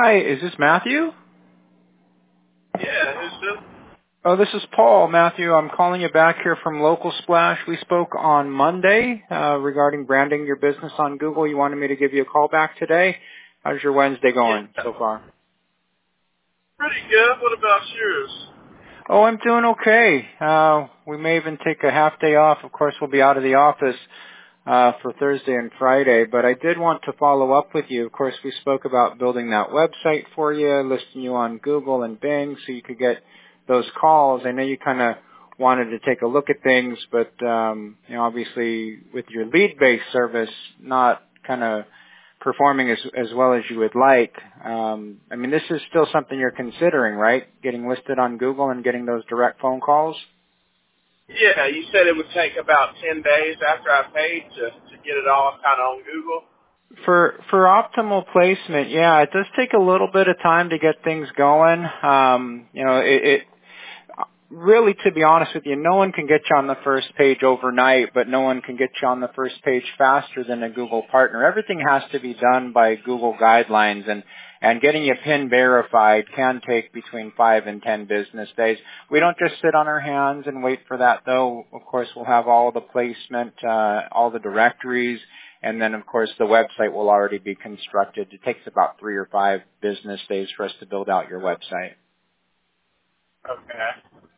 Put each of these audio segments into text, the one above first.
Hi, is this Matthew? Yeah, who's this? Oh, this is Paul. Matthew, I'm calling you back here from Local Splash. We spoke on Monday regarding branding your business on Google. You wanted me to give you a call back today. How's your Wednesday going so far? Pretty good. What about yours? Oh, I'm doing okay. We may even take a half day off. Of course, we'll be out of the office for Thursday and Friday, but I did want to follow up with you. Of course, we spoke about building that website for you, listing you on Google and Bing so you could get those calls. I know you kind of wanted to take a look at things, but obviously with your lead-based service not kind of performing as well as you would like. This is still something you're considering, right? Getting listed on Google and getting those direct phone calls? Yeah, you said it would take about 10 days after I paid to get it all kind of on Google. For optimal placement, yeah, it does take a little bit of time to get things going. It really, to be honest with you, no one can get you on the first page overnight, but no one can get you on the first page faster than a Google partner. Everything has to be done by Google guidelines, and getting you PIN verified can take between 5 and 10 business days. We don't just sit on our hands and wait for that, though. Of course, we'll have all the placement, all the directories, and then, of course, the website will already be constructed. It takes about 3 or 5 business days for us to build out your website. Okay.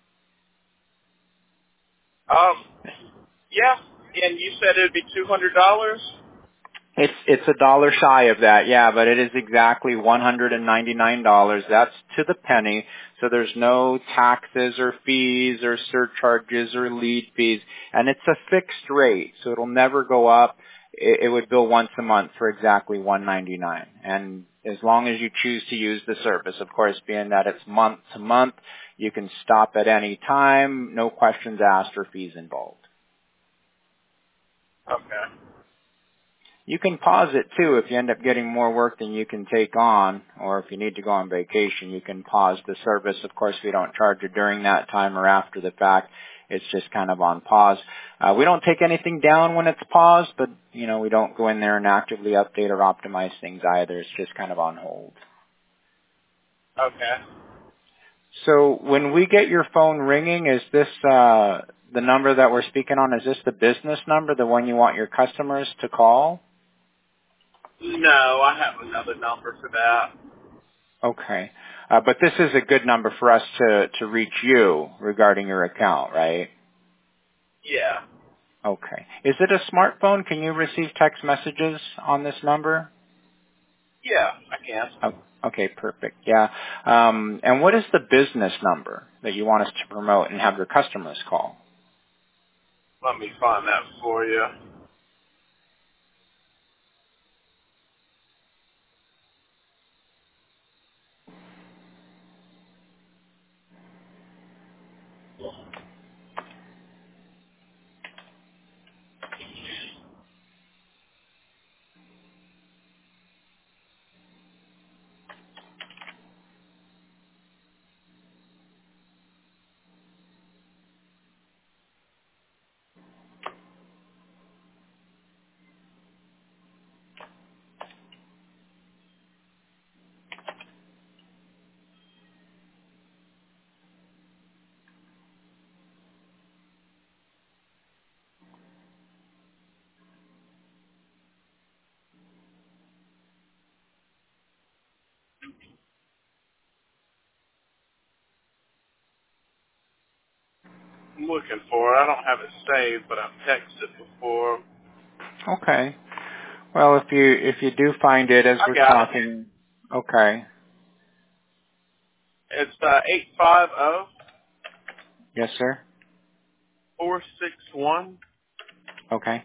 Yeah, and you said it would be $200? It's $1 shy of that, yeah, but it is exactly $199. That's to the penny. So there's no taxes or fees or surcharges or lead fees, and it's a fixed rate, so it'll never go up. It would bill once a month for exactly $199, and as long as you choose to use the service, of course, being that it's month to month, you can stop at any time, no questions asked or fees involved. Okay. You can pause it too if you end up getting more work than you can take on, or if you need to go on vacation, you can pause the service. Of course, we don't charge you during that time or after the fact. It's just kind of on pause. We don't take anything down when it's paused, but we don't go in there and actively update or optimize things either. It's just kind of on hold. Okay. So when we get your phone ringing, is this the number that we're speaking on? Is this the business number, the one you want your customers to call? No, I have another number for that. Okay. But this is a good number for us to reach you regarding your account, right? Yeah. Okay. Is it a smartphone? Can you receive text messages on this number? Yeah, I can. Oh, okay, perfect. Yeah. And what is the business number that you want us to promote and have your customers call? Let me find that for you. I'm looking for it. I don't have it saved, but I've texted before. Okay. Well, if you do find it as I we're got it. talking, okay. It's 850 Yes, sir. 461 Okay.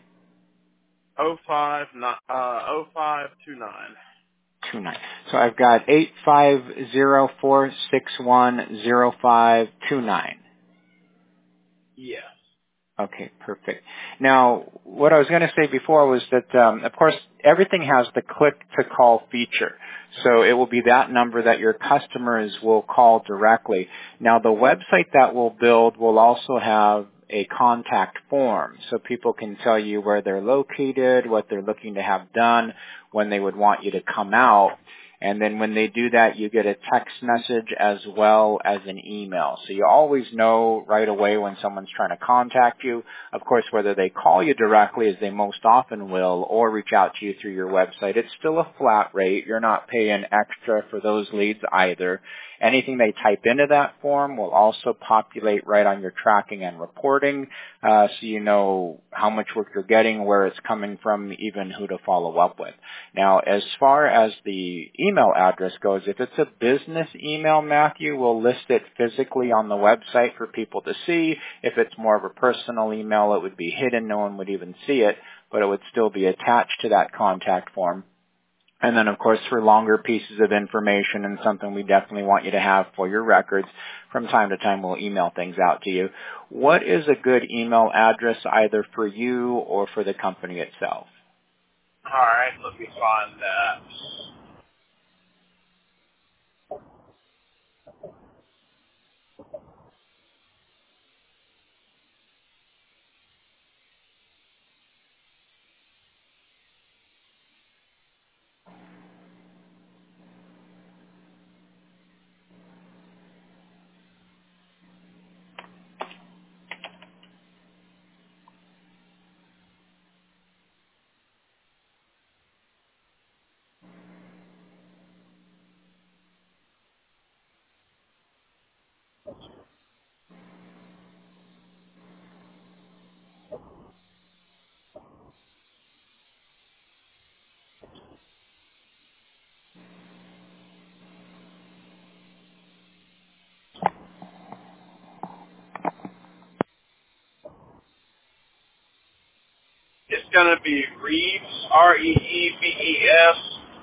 0529. 29. So I've got 850-461-0529. Yes. Okay, perfect. Now, what I was going to say before was that, of course, everything has the click-to-call feature. So it will be that number that your customers will call directly. Now, the website that we'll build will also have a contact form, so people can tell you where they're located, what they're looking to have done, when they would want you to come out. And then when they do that, you get a text message as well as an email. So you always know right away when someone's trying to contact you. Of course, whether they call you directly, as they most often will, or reach out to you through your website, it's still a flat rate. You're not paying extra for those leads either. Anything they type into that form will also populate right on your tracking and reporting, so you know how much work you're getting, where it's coming from, even who to follow up with. Now, as far as the email address goes, if it's a business email, Matthew, we'll list it physically on the website for people to see. If it's more of a personal email, it would be hidden. No one would even see it, but it would still be attached to that contact form. And then, of course, for longer pieces of information and something we definitely want you to have for your records, from time to time we'll email things out to you. What is a good email address either for you or for the company itself? All right, let me find that. It's going to be Reeves, R-E-E-V-E-S,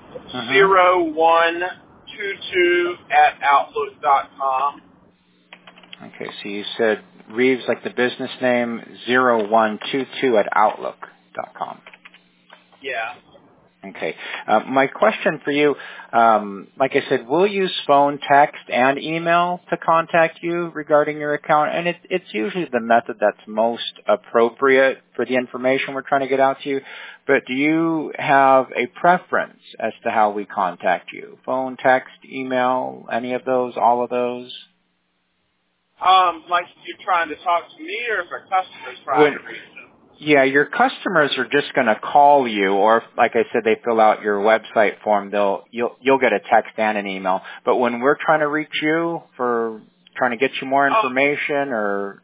0122 at outlook.com. Okay, so you said Reeves, like the business name, 0122 at outlook.com. Yeah. Okay. My question for you, like I said, we'll use phone, text, and email to contact you regarding your account, and it's usually the method that's most appropriate for the information we're trying to get out to you. But do you have a preference as to how we contact you? Phone, text, email, any of those, all of those? Like you're trying to talk to me, or if a customer's trying to reach them? Yeah, your customers are just going to call you, or if, like I said, they fill out your website form, you'll get a text and an email. But when we're trying to reach you for trying to get you more information, or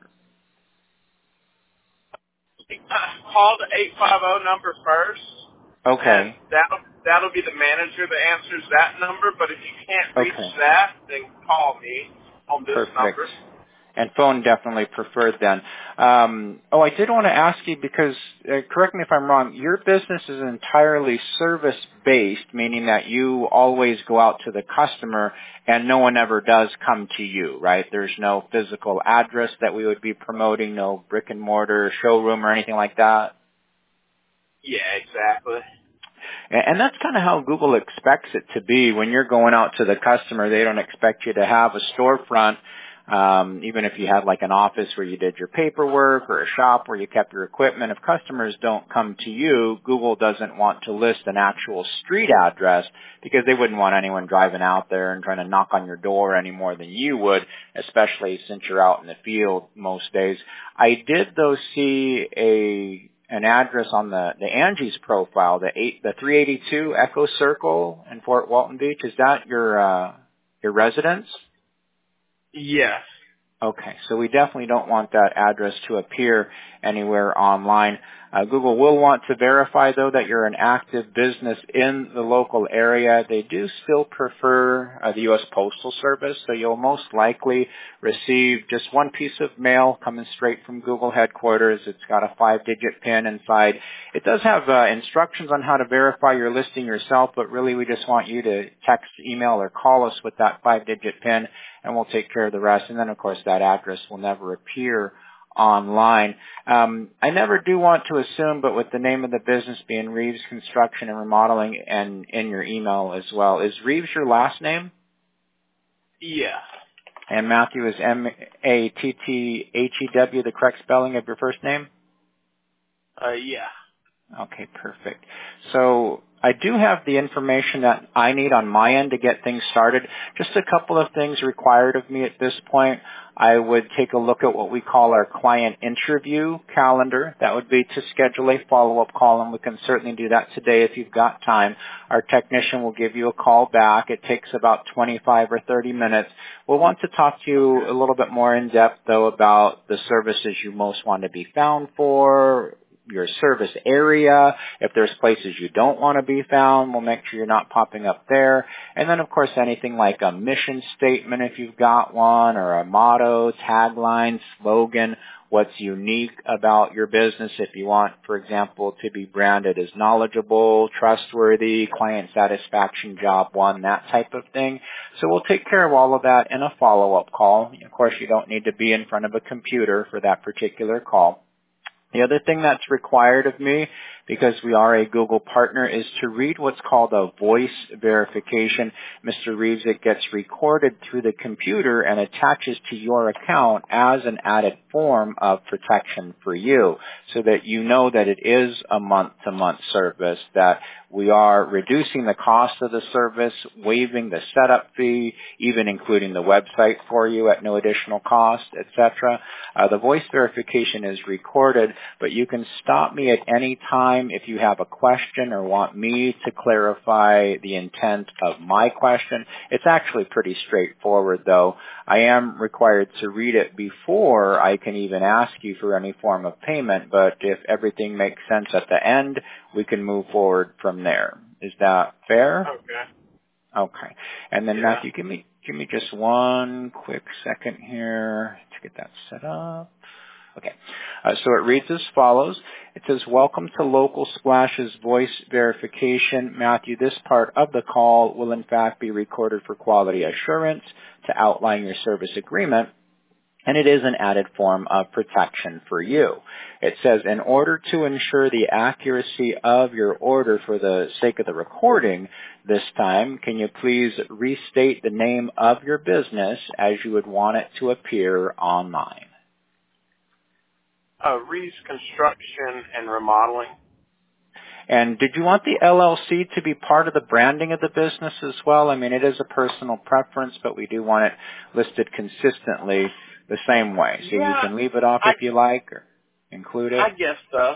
call the 850 number first. okay, And that'll be the manager that answers that number. But if you can't reach that, then call me on this number. And phone definitely preferred then. I did want to ask you because, correct me if I'm wrong, your business is entirely service-based, meaning that you always go out to the customer and no one ever does come to you, right? There's no physical address that we would be promoting, no brick and mortar showroom or anything like that? Yeah, exactly. And that's kind of how Google expects it to be. When you're going out to the customer, they don't expect you to have a storefront. Even if you had like an office where you did your paperwork or a shop where you kept your equipment, if customers don't come to you, Google doesn't want to list an actual street address because they wouldn't want anyone driving out there and trying to knock on your door any more than you would, especially since you're out in the field most days. I did though see an address on the Angie's profile, the 382 Echo Circle in Fort Walton Beach. Is that your residence? Yes. Okay, so we definitely don't want that address to appear anywhere online. Google will want to verify, though, that you're an active business in the local area. They do still prefer the U.S. Postal Service, so you'll most likely receive just one piece of mail coming straight from Google headquarters. It's got a 5-digit PIN inside. It does have instructions on how to verify your listing yourself, but really we just want you to text, email, or call us with that 5-digit PIN, and we'll take care of the rest. And then, of course, that address will never appear online. I never do want to assume, but with the name of the business being Reeves Construction and Remodeling and in your email as well, is Reeves your last name? Yeah. And Matthew is Matthew, the correct spelling of your first name? Yeah. Okay, perfect. So I do have the information that I need on my end to get things started. Just a couple of things required of me at this point. I would take a look at what we call our client interview calendar. That would be to schedule a follow-up call, and we can certainly do that today if you've got time. Our technician will give you a call back. It takes about 25 or 30 minutes. We'll want to talk to you a little bit more in depth, though, about the services you most want to be found for, your service area. If there's places you don't want to be found, we'll make sure you're not popping up there. And then, of course, anything like a mission statement if you've got one, or a motto, tagline, slogan, what's unique about your business if you want, for example, to be branded as knowledgeable, trustworthy, client satisfaction, job one, that type of thing. So we'll take care of all of that in a follow-up call. Of course, you don't need to be in front of a computer for that particular call. The other thing that's required of me, because we are a Google partner, is to read what's called a voice verification. Mr. Reeves, it gets recorded through the computer and attaches to your account as an added form of protection for you, so that you know that it is a month-to-month service, that we are reducing the cost of the service, waiving the setup fee, even including the website for you at no additional cost, etc. The voice verification is recorded, but you can stop me at any time if you have a question or want me to clarify the intent of my question. It's actually pretty straightforward, though. I am required to read it before I can even ask you for any form of payment, but if everything makes sense at the end, we can move forward from there. Is that fair? Okay. Okay. And then, Matthew, give me just one quick second here to get that set up. Okay. So it reads as follows. It says, welcome to Local Splash's voice verification. Matthew, this part of the call will in fact be recorded for quality assurance to outline your service agreement, and it is an added form of protection for you. It says, in order to ensure the accuracy of your order for the sake of the recording this time, can you please restate the name of your business as you would want it to appear online? Reeves Construction and Remodeling. And did you want the LLC to be part of the branding of the business as well? I mean, it is a personal preference, but we do want it listed consistently the same way. So you can leave it off if you like, or include it. I guess so.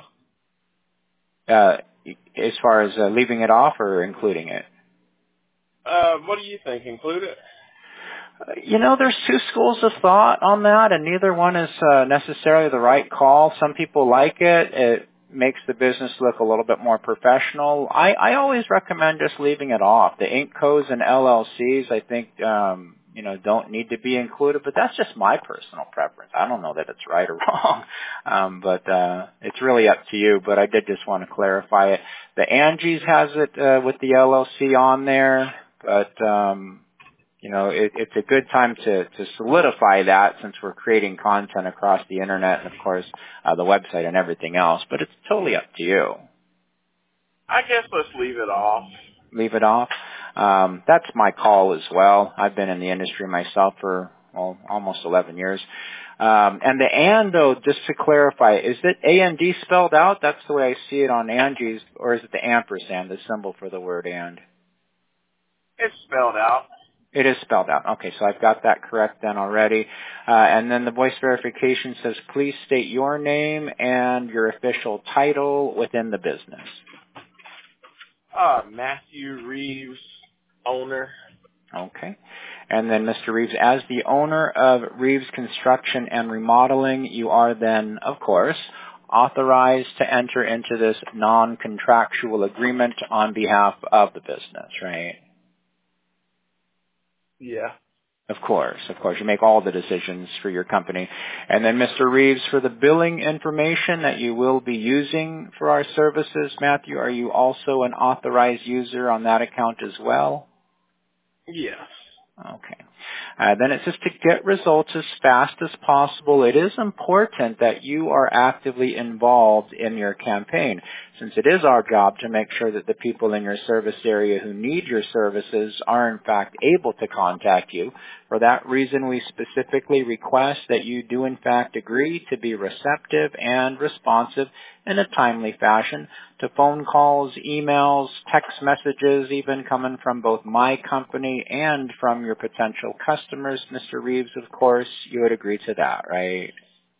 As far as leaving it off or including it? What do you think? Include it? There's two schools of thought on that, and neither one is necessarily the right call. Some people like it. It makes the business look a little bit more professional. I always recommend just leaving it off. The Inc. codes and LLCs, I think, don't need to be included, but that's just my personal preference. I don't know that it's right or wrong, but it's really up to you. But I did just want to clarify it. The Angie's has it with the LLC on there, but it's a good time to solidify that, since we're creating content across the internet and, of course, the website and everything else. But it's totally up to you. I guess let's leave it off. Leave it off? That's my call as well. I've been in the industry myself for almost 11 years. And the and, though, just to clarify, is it A-N-D spelled out? That's the way I see it on Angie's, or is it the ampersand, the symbol for the word and? It's spelled out. It is spelled out. Okay, so I've got that correct then already. And then the voice verification says, please state your name and your official title within the business. Matthew Reeves, owner. Okay. And then, Mr. Reeves, as the owner of Reeves Construction and Remodeling, you are then, of course, authorized to enter into this non-contractual agreement on behalf of the business, right? Yeah. Of course. You make all the decisions for your company. And then, Mr. Reeves, for the billing information that you will be using for our services, Matthew, are you also an authorized user on that account as well? Yes. Okay. Then it says to get results as fast as possible, it is important that you are actively involved in your campaign, since it is our job to make sure that the people in your service area who need your services are in fact able to contact you. For that reason, we specifically request that you do in fact agree to be receptive and responsive in a timely fashion to phone calls, emails, text messages, even coming from both my company and from your potential customers. Mr. Reeves, of course, you would agree to that, right?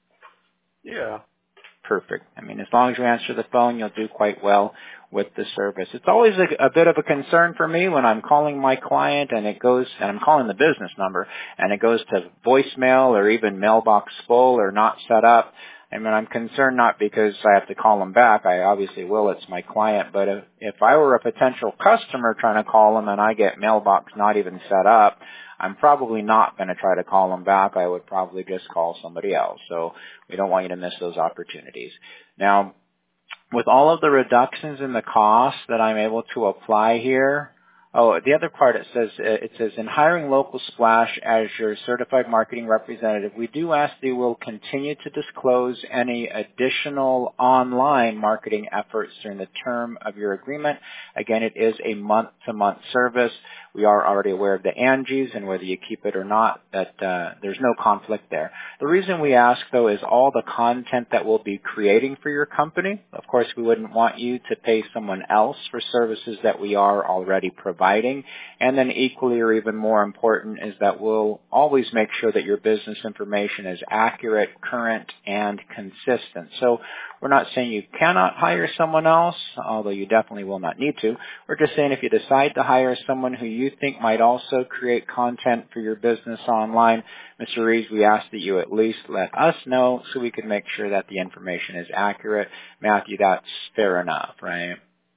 Yeah. Perfect. I mean, as long as you answer the phone, you'll do quite well with the service. It's always a bit of a concern for me when I'm calling my client and I'm calling the business number and it goes to voicemail or even mailbox full or not set up. I mean, I'm concerned not because I have to call them back. I obviously will. It's my client. But if I were a potential customer trying to call them and I get mailbox not even set up, I'm probably not going to try to call them back. I would probably just call somebody else. So we don't want you to miss those opportunities. Now, with all of the reductions in the cost that I'm able to apply here, the other part it says in hiring Local Splash as your certified marketing representative, we do ask that you will continue to disclose any additional online marketing efforts during the term of your agreement. Again, it is a month-to-month service. We are already aware of the Angies and whether you keep it or not, that there's no conflict there. The reason we ask, though, is all the content that we'll be creating for your company. Of course, we wouldn't want you to pay someone else for services that we are already providing. And then equally or even more important is that we'll always make sure that your business information is accurate, current, and consistent. So we're not saying you cannot hire someone else, although you definitely will not need to. We're just saying if you decide to hire someone who you think might also create content for your business online, Mr. Reeves, we ask that you at least let us know so we can make sure that the information is accurate. Matthew, that's fair enough, right?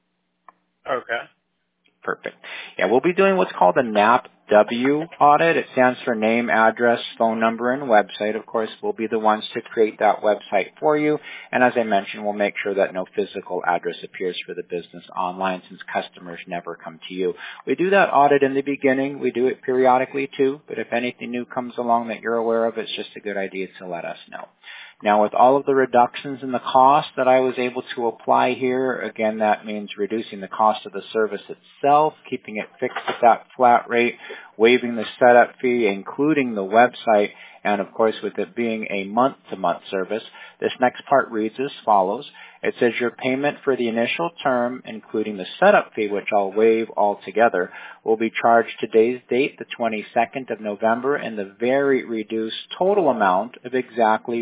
Okay. Perfect. Yeah, we'll be doing what's called a NAPW audit. It stands for name, address, phone number, and website. Of course, we'll be the ones to create that website for you. And as I mentioned, we'll make sure that no physical address appears for the business online since customers never come to you. We do that audit in the beginning. We do it periodically too. But if anything new comes along that you're aware of, it's just a good idea to let us know. Now, with all of the reductions in the cost that I was able to apply here, again, that means reducing the cost of the service itself, keeping it fixed at that flat rate, waiving the setup fee, including the website, and of course, with it being a month-to-month service, this next part reads as follows. It says your payment for the initial term, including the setup fee, which I'll waive altogether, will be charged today's date, the 22nd of November, in the very reduced total amount of exactly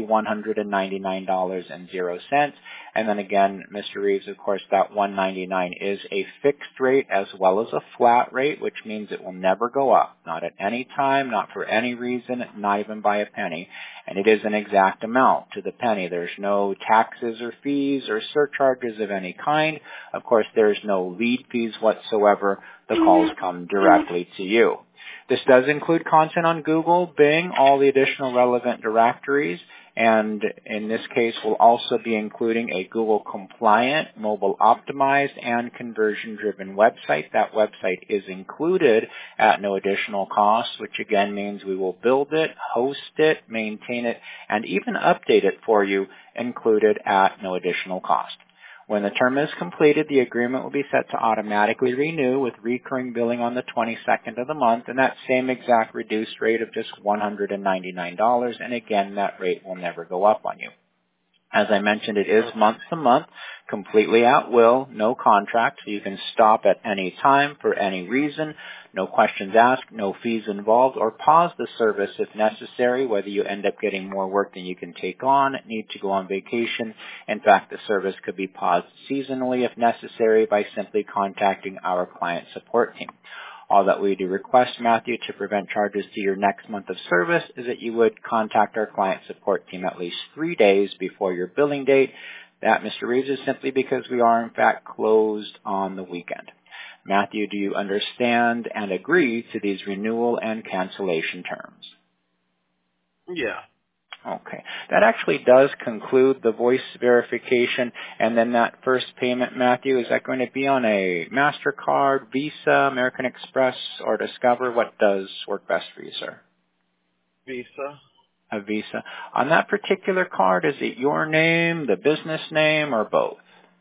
$199.00. And then again, Mr. Reeves, of course, that $199 is a fixed rate as well as a flat rate, which means it will never go up, not at any time, not for any reason, not even by a penny. And it is an exact amount to the penny. There's no taxes or fees or surcharges of any kind. Of course, there's no lead fees whatsoever. The calls come directly to you. This does include content on Google, Bing, all the additional relevant directories, and in this case we'll also be including a Google compliant, mobile optimized, and conversion driven website. That website is included at no additional cost, which again means we will build it, host it, maintain it, and even update it for you, included at no additional cost. When the term is completed, the agreement will be set to automatically renew with recurring billing on the 22nd of the month, and that same exact reduced rate of just $199, and again, that rate will never go up on you. As I mentioned, it is month to month, completely at will, no contract, so you can stop at any time for any reason, no questions asked, no fees involved, or pause the service if necessary, whether you end up getting more work than you can take on, need to go on vacation. In fact, the service could be paused seasonally if necessary by simply contacting our client support team. All that we do request, Matthew, to prevent charges to your next month of service is that you would contact our client support team at least 3 days before your billing date. That, Mr. Reeves, is simply because we are, in fact, closed on the weekend. Matthew, do you understand and agree to these renewal and cancellation terms? Yeah. Okay. That actually does conclude the voice verification. And then that first payment, Matthew, is that going to be on a MasterCard, Visa, American Express, or Discover? What does work best for you, sir? Visa. A Visa. On that particular card, is it your name, the business name, or both?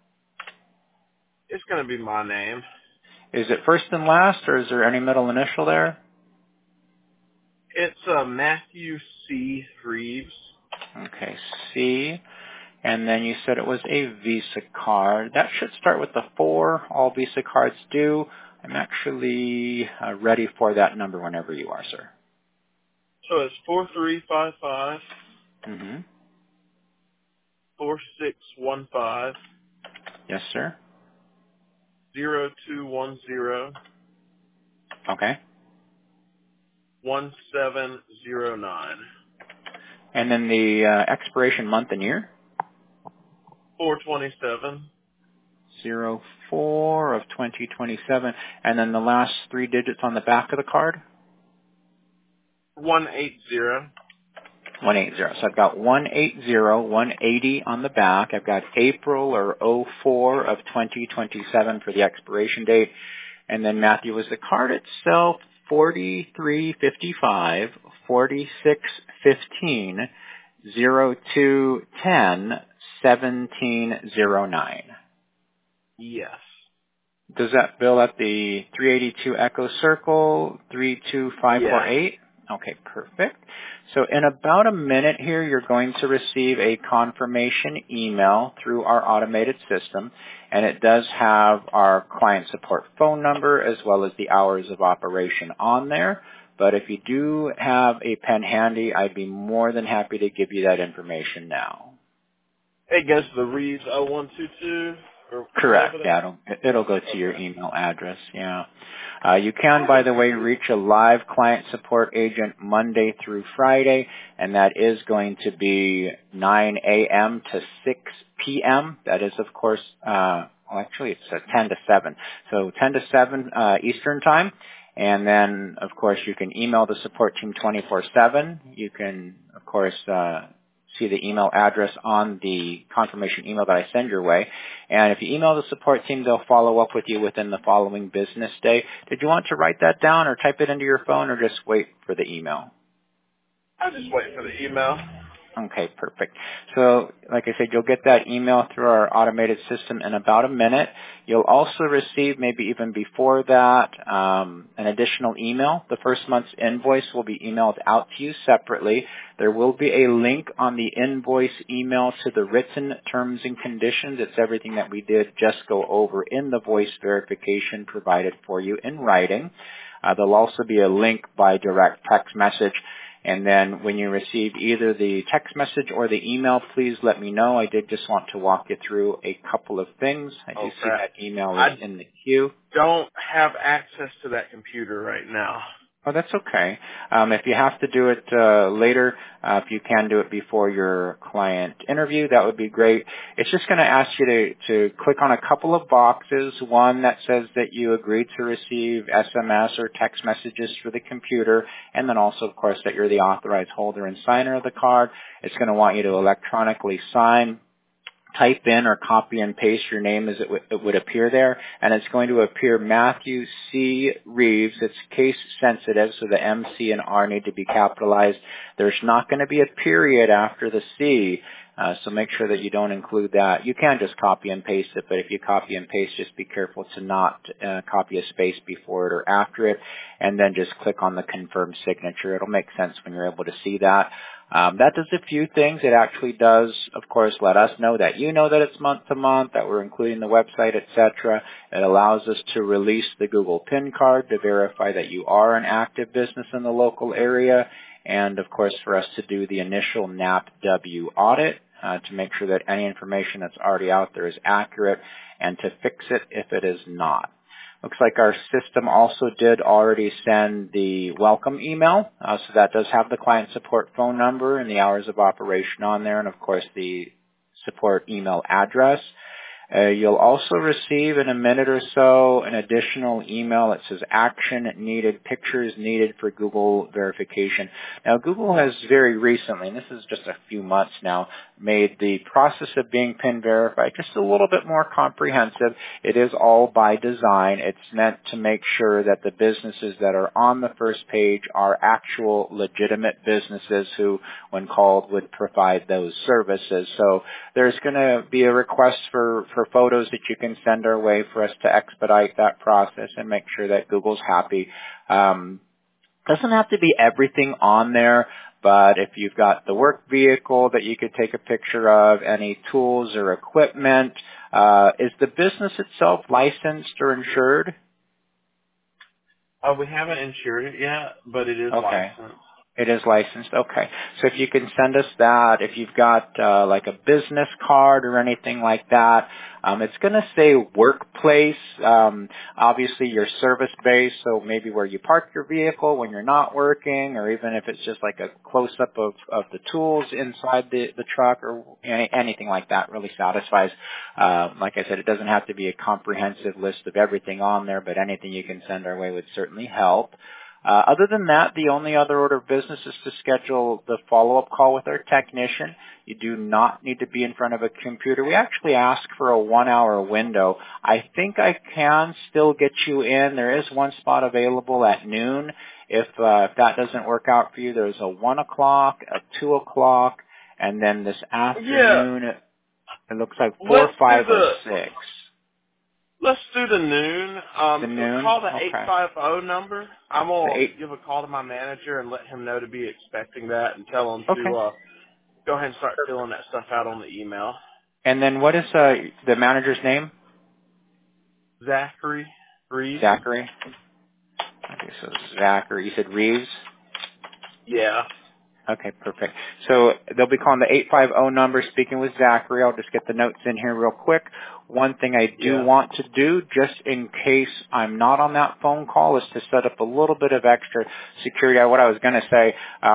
It's going to be my name. Is it first and last, or is there any middle initial there? It's Matthew C. Reeves. Okay, C. And then you said it was a Visa card. That should start with the 4. All Visa cards do. I'm actually ready for that number whenever you are, sir. So it's 4355 Mm-hmm. 4615 Yes, sir. 0210 Okay. 1709 And then the expiration month and year? 427 04 of 2027. And then the last 3 digits on the back of the card? 180. 180. So I've got 180, 180 on the back. I've got April or 04 of 2027 for the expiration date. And then Matthew, was the card itself 4355 4615 0210 1709? Yes. Does that bill at the 382 Echo Circle 32548? Okay, perfect. So in about a minute here, you're going to receive a confirmation email through our automated system, and it does have our client support phone number as well as the hours of operation on there. But if you do have a pen handy, I'd be more than happy to give you that information now. It goes to the Reeves 0122 or Correct. whatever Yeah, it'll go to your email address. Yeah. You can, by the way, reach a live client support agent Monday through Friday, and that is going to be 9 a.m. to 6 p.m. That is, of course, actually it's 10 to 7. So 10 to 7 Eastern time. And then, of course, you can email the support team 24/7. You can, of course, see the email address on the confirmation email that I send your way. And if you email the support team, they'll follow up with you within the following business day. Did you want to write that down or type it into your phone or just wait for the email? I'll just wait for the email. Okay, perfect. So, like I said, you'll get that email through our automated system in about a minute. You'll also receive, maybe even before that, an additional email. The first month's invoice will be emailed out to you separately. There will be a link on the invoice email to the written terms and conditions. It's everything that we did just go over in the voice verification provided for you in writing. There'll also be a link by direct text message. And then when you receive either the text message or the email, please let me know. I did just want to walk you through a couple of things. I do see that email is in the queue. Don't have access to that computer right now. Oh, that's okay. If you have to do it later, if you can do it before your client interview, that would be great. It's just going to ask you to click on a couple of boxes. One that says that you agree to receive SMS or text messages for the computer, and then also, of course, that you're the authorized holder and signer of the card. It's going to want you to electronically sign. Type in or copy and paste your name as it would appear there, and it's going to appear Matthew C. Reeves. It's case sensitive, so the M, C, and R need to be capitalized. There's not going to be a period after the C, so make sure that you don't include that. You can just copy and paste it, but if you copy and paste, just be careful to not copy a space before it or after it, and then just click on the confirm signature. It'll make sense when you're able to see that. That does a few things. It actually does, of course, let us know that you know that it's month to month, that we're including the website, etc. It allows us to release the Google PIN card to verify that you are an active business in the local area, and, of course, for us to do the initial NAPW audit to make sure that any information that's already out there is accurate and to fix it if it is not. Looks like our system also did already send the welcome email, so that does have the client support phone number and the hours of operation on there, and of course the support email address. You'll also receive in a minute or so an additional email that says action needed, pictures needed for Google verification. Now Google has very recently, and this is just a few months now, made the process of being PIN verified just a little bit more comprehensive. It is all by design. It's meant to make sure that the businesses that are on the first page are actual legitimate businesses who, when called, would provide those services. So there's going to be a request for photos that you can send our way for us to expedite that process and make sure that Google's happy. Doesn't have to be everything on there, But if you've got the work vehicle that you could take a picture of, any tools or equipment, is the business itself licensed or insured? We haven't insured it yet, but it is Okay. licensed. It is licensed. Okay. So if you can send us that, if you've got like a business card or anything like that, it's going to say workplace. Obviously, your service base, so maybe where you park your vehicle when you're not working, or even if it's just like a close up of the tools inside the truck or anything like that, really satisfies. Like I said, it doesn't have to be a comprehensive list of everything on there, but anything you can send our way would certainly help. Other than that, the only other order of business is to schedule the follow-up call with our technician. You do not need to be in front of a computer. We actually ask for a 1-hour window. I think I can still get you in. There is one spot available at noon. If that doesn't work out for you, there's a 1 o'clock, a 2 o'clock, and then this afternoon, it looks like 4, 5, or 6. Let's do the noon. The noon? Call the Okay. 850 number. I'm going to The give a call to my manager and let him know to be expecting that and tell him Okay. to go ahead and start filling that stuff out on the email. And then what is the manager's name? Zachary Reeves. Zachary. Okay, so Zachary. You said Reeves? Yeah. Okay, perfect. So they'll be calling the 850 number, speaking with Zachary. I'll just get the notes in here real quick. One thing I do want to do, just in case I'm not on that phone call, is to set up a little bit of extra security. What I was going to say,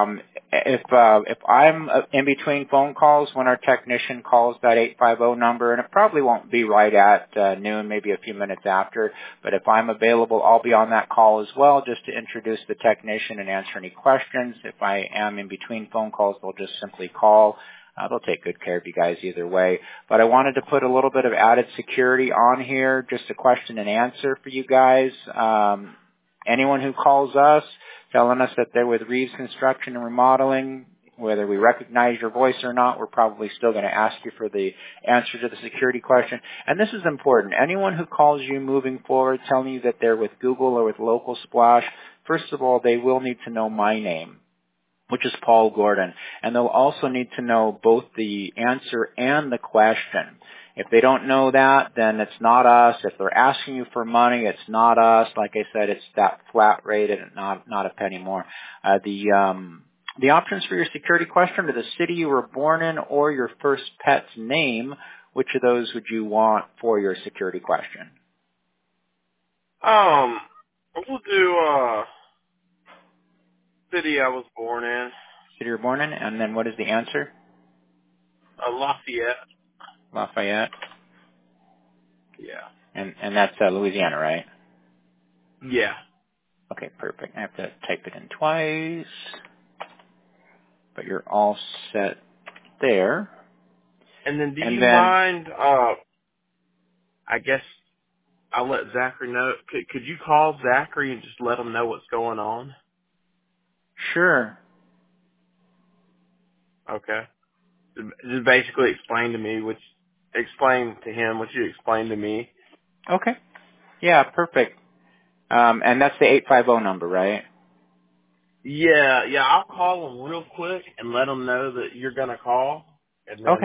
if I'm in between phone calls when our technician calls that 850 number, and it probably won't be right at noon, maybe a few minutes after, but if I'm available, I'll be on that call as well, just to introduce the technician and answer any questions. If I am in between phone calls, they'll just simply call. They'll take good care of you guys either way. But I wanted to put a little bit of added security on here, just a question and answer for you guys. Anyone who calls us telling us that they're with Reeves Construction and Remodeling, whether we recognize your voice or not, we're probably still going to ask you for the answer to the security question. And this is important. Anyone who calls you moving forward telling you that they're with Google or with Local Splash, first of all, they will need to know my name, which is Paul Gordon. And they'll also need to know both the answer and the question. If they don't know that, then it's not us. If they're asking you for money, it's not us. Like I said, it's that flat rate and not a penny more. The options for your security question are the city you were born in or your first pet's name. Which of those would you want for your security question? We'll do city I was born in. City you were born in, and then what is the answer? Lafayette. Lafayette. Yeah. And that's Louisiana, right? Yeah. Okay, perfect. I have to type it in twice. But you're all set there. And then do you mind, I guess I'll let Zachary know. Could you call Zachary and just let him know what's going on? Sure. Okay. Just basically explain to him what you explained to me. Okay. Yeah, perfect. And that's the 850 number, right? Yeah, I'll call him real quick and let him know that you're gonna call, and then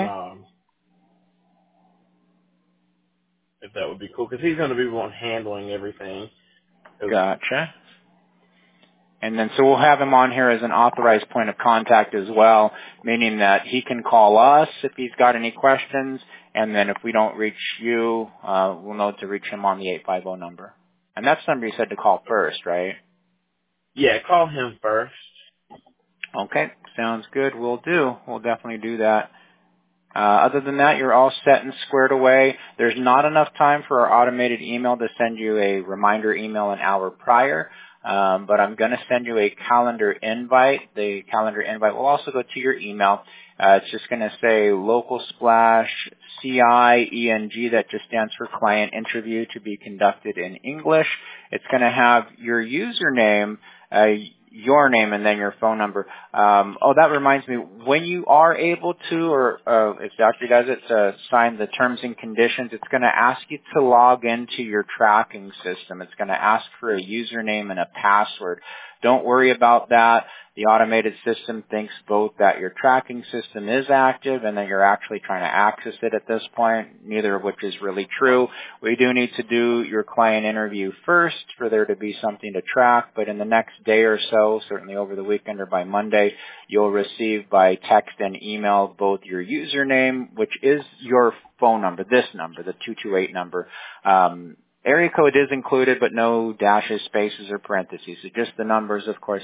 if that would be cool, because he's gonna be the one handling everything. Gotcha. And then so we'll have him on here as an authorized point of contact as well, meaning that he can call us if he's got any questions, and then if we don't reach you, we'll know to reach him on the 850 number. And that's the number you said to call first, right? Yeah, call him first. Okay, sounds good. We'll definitely do that. Other than that, you're all set and squared away. There's not enough time for our automated email to send you a reminder email an hour prior, but I'm going to send you a calendar invite. The calendar invite will also go to your email. It's just going to say Local Splash CIENG, that just stands for Client Interview to be conducted in English. It's going to have your username, your name, and then your phone number. That reminds me, when you are able to, or if Zachary does it, to sign the terms and conditions, it's going to ask you to log into your tracking system. It's going to ask for a username and a password. Don't worry about that. The automated system thinks both that your tracking system is active and that you're actually trying to access it at this point, neither of which is really true. We do need to do your client interview first for there to be something to track, but in the next day or so, certainly over the weekend or by Monday, you'll receive by text and email both your username, which is your phone number, this number, the 228 number. Area code is included, but no dashes, spaces, or parentheses. So just the numbers, of course,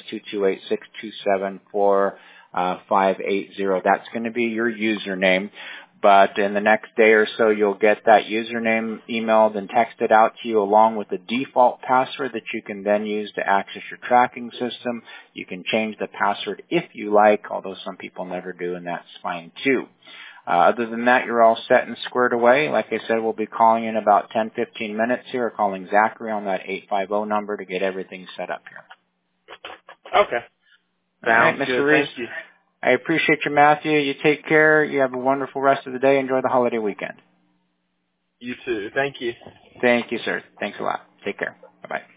228-627-4580. That's going to be your username. But in the next day or so, you'll get that username emailed and texted out to you along with the default password that you can then use to access your tracking system. You can change the password if you like, although some people never do, and that's fine too. Other than that, you're all set and squared away. Like I said, we'll be calling in about 10-15 minutes here, calling Zachary on that 850 number to get everything set up here. Okay. All right, Mr. Reese. Thank you. I appreciate you, Matthew. You take care. You have a wonderful rest of the day. Enjoy the holiday weekend. You too. Thank you. Thank you, sir. Thanks a lot. Take care. Bye-bye.